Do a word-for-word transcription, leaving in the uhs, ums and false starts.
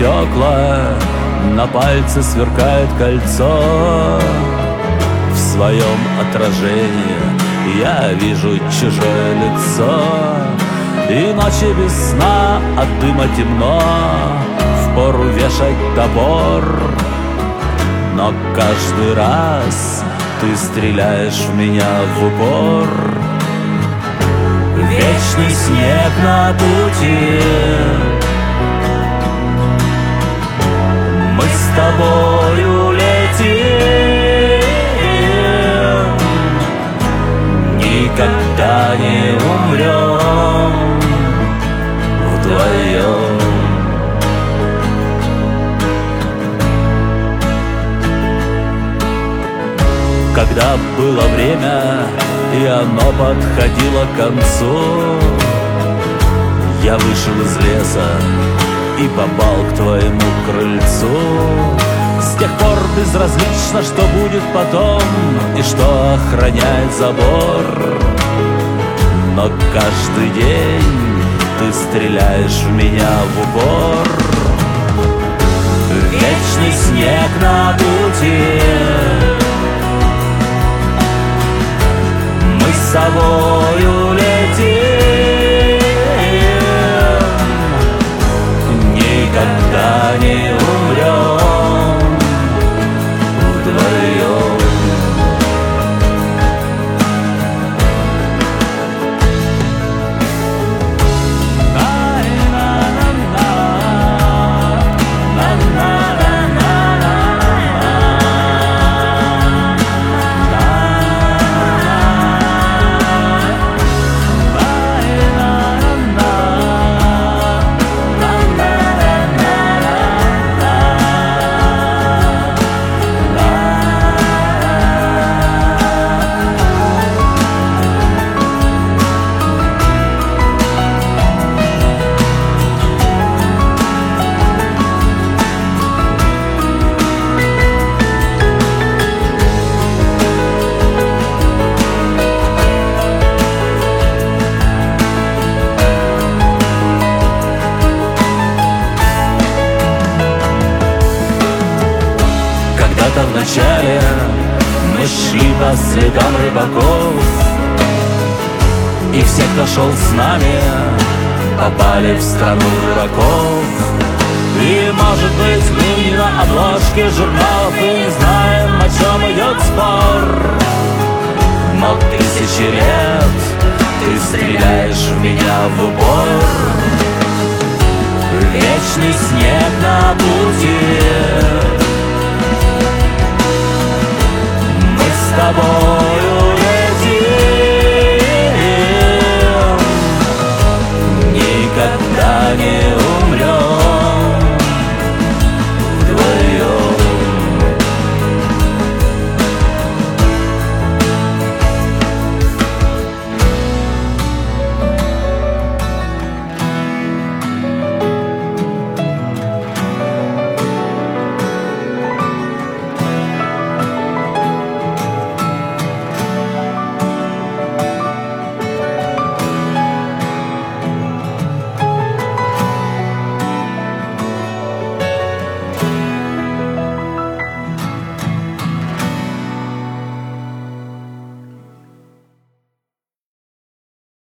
стекла, на пальце сверкает кольцо. В своем отражении я вижу чужое лицо. И ночи без сна, от дыма темно, впору вешать топор. Но каждый раз ты стреляешь в меня в упор. Вечный снег на пути, мы с тобою летим, никогда не умрем вдвоем. Когда было время, и оно подходило к концу, я вышел из леса и попал к твоему крыльцу. С тех пор безразлично, что будет потом и что охраняет забор. Но каждый день ты стреляешь в меня в упор. Вечный снег на пути, мы с собою летим, никогда не умрем вдвоем. Когда-то вначале мы шли по следам рыбаков, и все, кто шел с нами, попали в страну дураков. И, может быть, мы не на обложке журналов и не знаем, о чем идет спор. Но тысячи лет ты стреляешь в меня в упор. Вечный снег на пути,